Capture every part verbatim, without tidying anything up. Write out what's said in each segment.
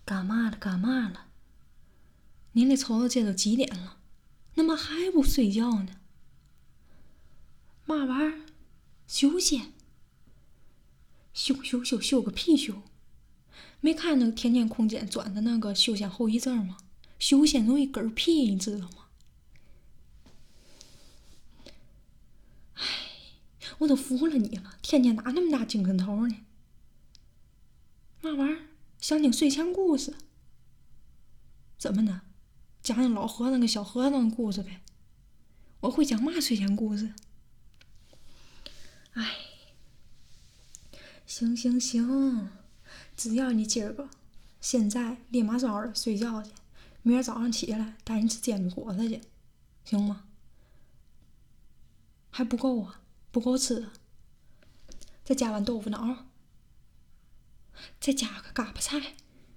干嘛了？干嘛了？您这瞅瞅，这都几点了？怎么还不睡觉呢？嘛玩意儿？休息？休休休休个屁休！没看那个天天空间转的那个休闲后遗症吗？休闲容易嗝屁，你知道吗？唉，我都服了你了，天天哪那么大精神头呢？嘛玩意儿？想听睡前故事？怎么呢？讲讲老和尚跟小和尚的故事呗。我会讲嘛睡前故事？唉，行行行，只要你今儿个现在立马早点睡觉去，明儿早上起来带你吃煎饼果子去，行吗？还不够啊？不够吃啊？再加碗豆腐脑，再加个嘎巴菜，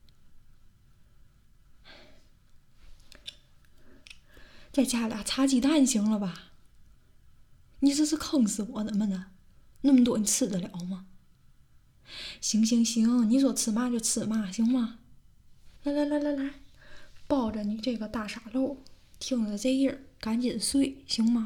再加俩茶鸡蛋，行了吧？你这是坑死我怎么的？那么多你吃得了吗？行行行，你说吃嘛就吃嘛，行吗？来来来来来，抱着你这个大傻漏，听着这音儿，赶紧睡，行吗？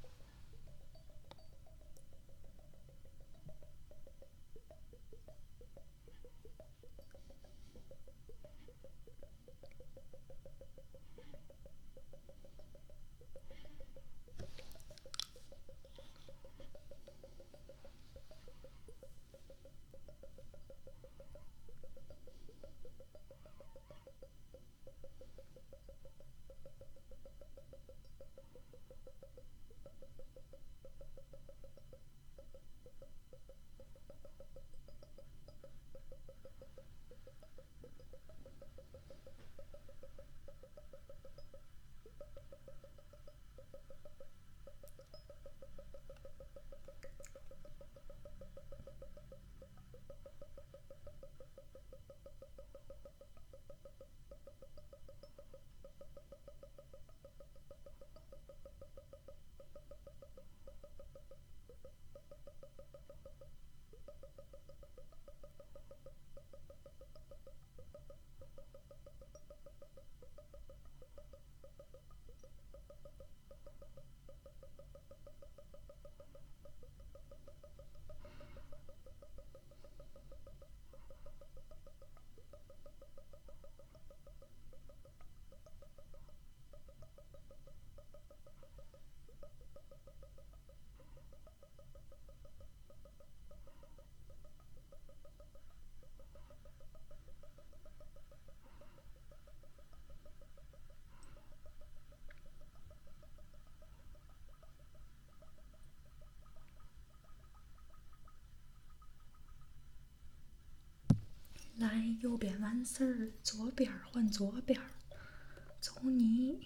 来，右边完事儿，左边换左边，走你！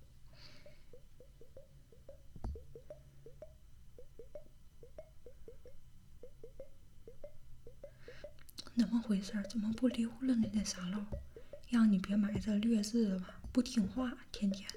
怎么回事？怎么不溜了呢？这傻漏，让你别买这劣质的吧，不听话，天天。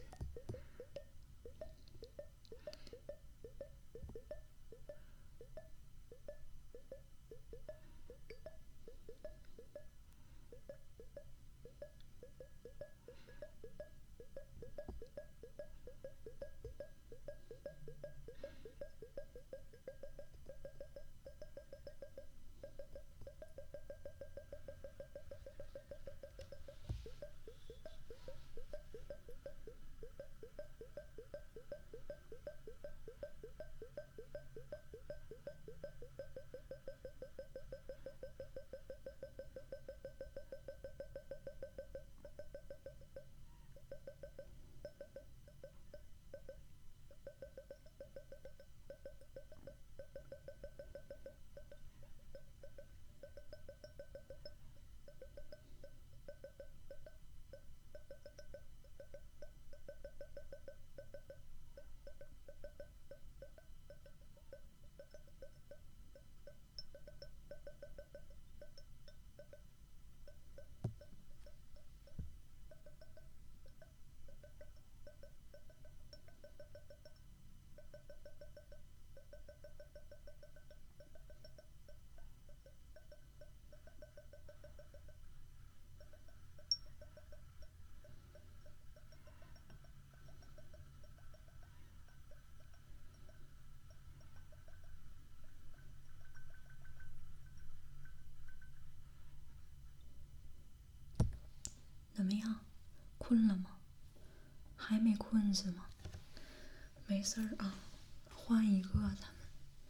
困了吗？还没困是吗？没事儿啊，换一个咱们。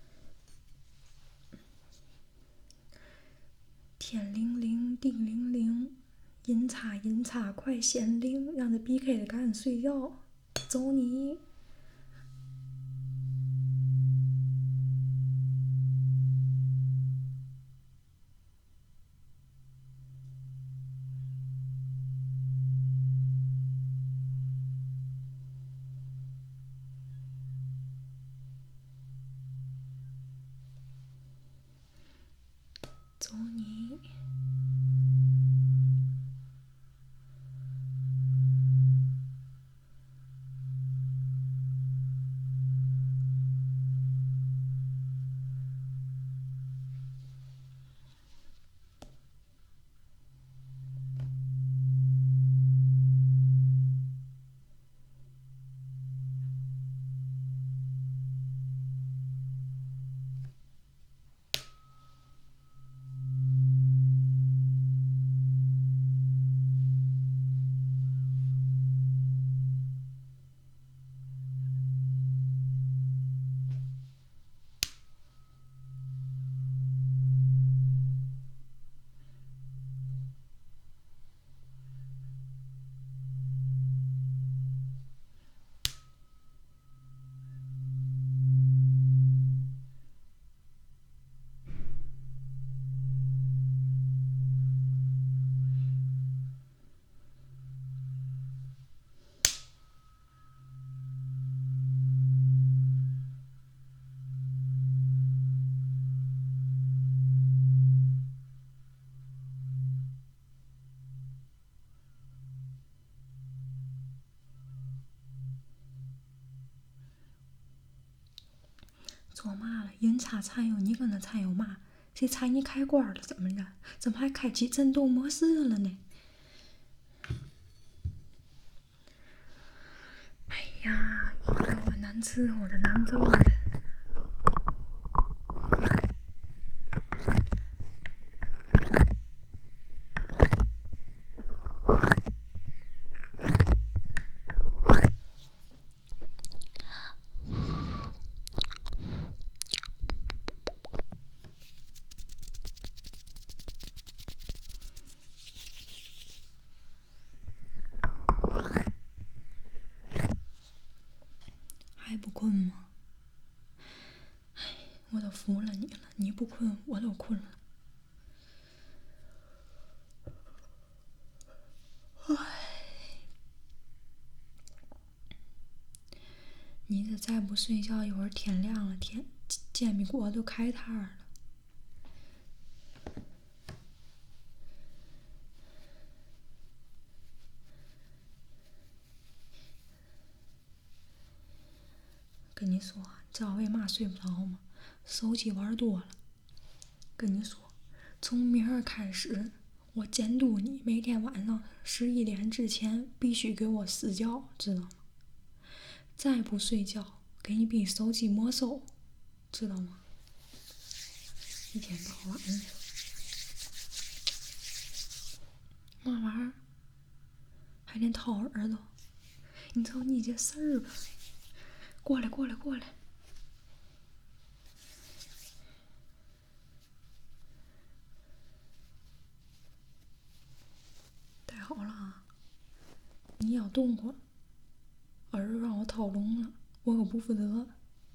天灵灵，地灵灵，阴差阴差快显灵，让这 B K 的赶紧睡觉，走你！走你！做嘛了？人差菜油，你跟他菜油嘛？谁猜你开关了？怎么着？怎么还开启震动模式了呢？哎呀，一个我难伺候的难受的。还不困吗？哎，我都服了你了，你不困我都困了。你这再不睡觉，一会儿天亮了，天煎饼果都开摊了。跟你说，知道为嘛睡不着吗？手机玩多了。跟你说，从明儿开始，我监督你每天晚上十一点之前必须给我私觉，知道吗？再不睡觉，给你比手机没收，知道吗？一天到晚的。嘛玩意儿？还得掏耳朵？你瞅你这事儿吧！过来，过来，过来！戴好了啊！你要动会儿，耳朵让我掏聋了，我可不负责。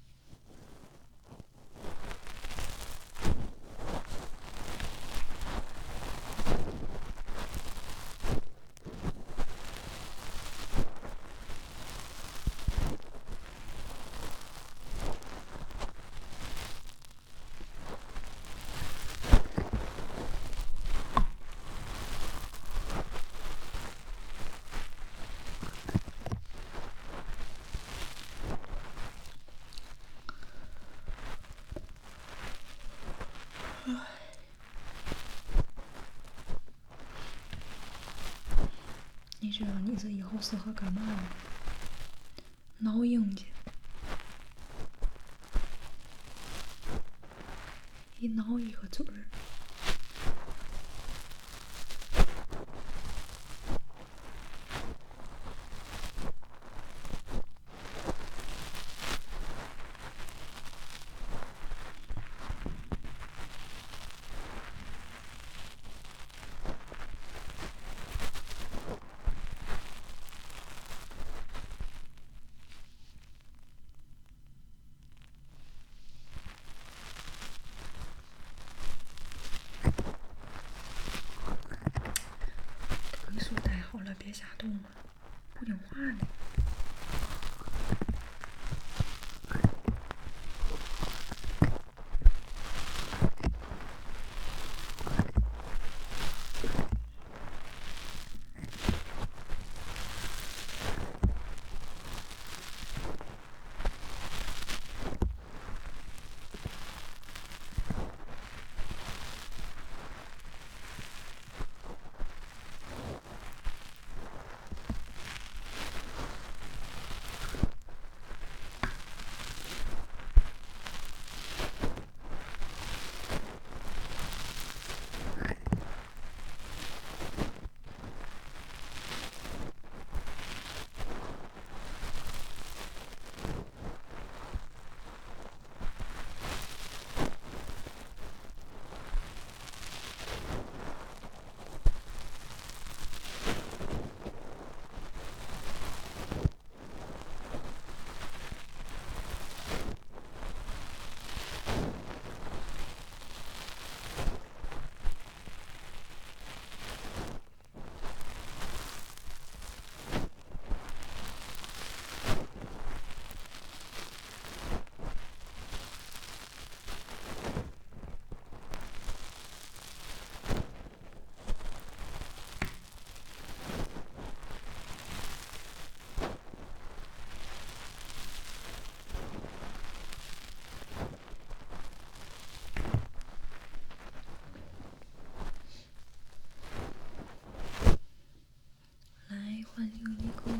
你知道你这以后适合干嘛吗？挠鹰去，一挠一个准儿。 这啥动物？不听话呢。换另一个。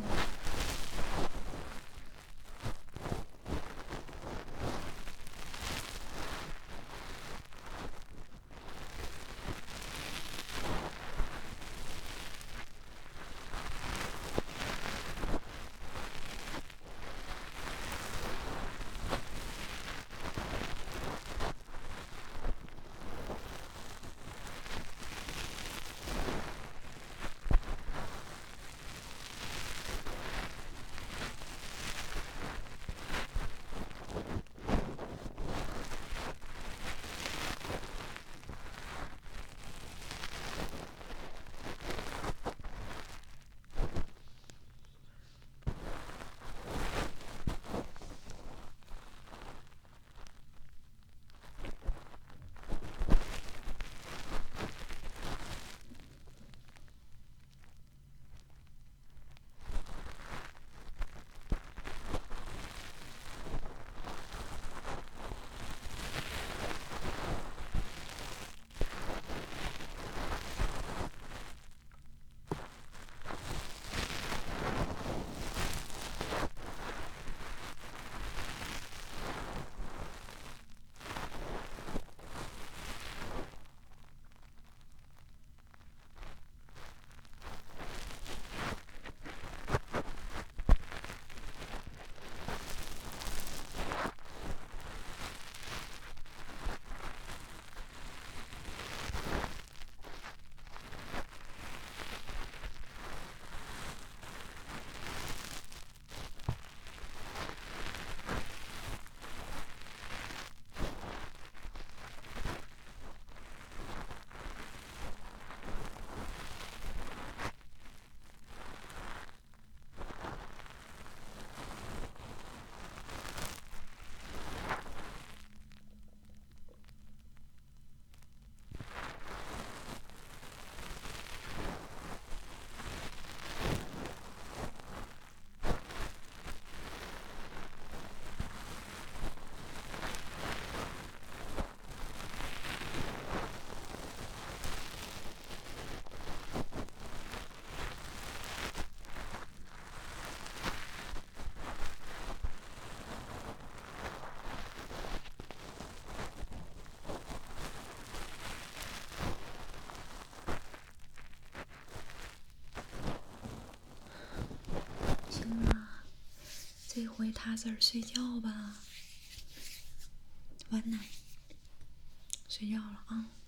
这回踏实睡觉吧，晚安，睡觉了啊。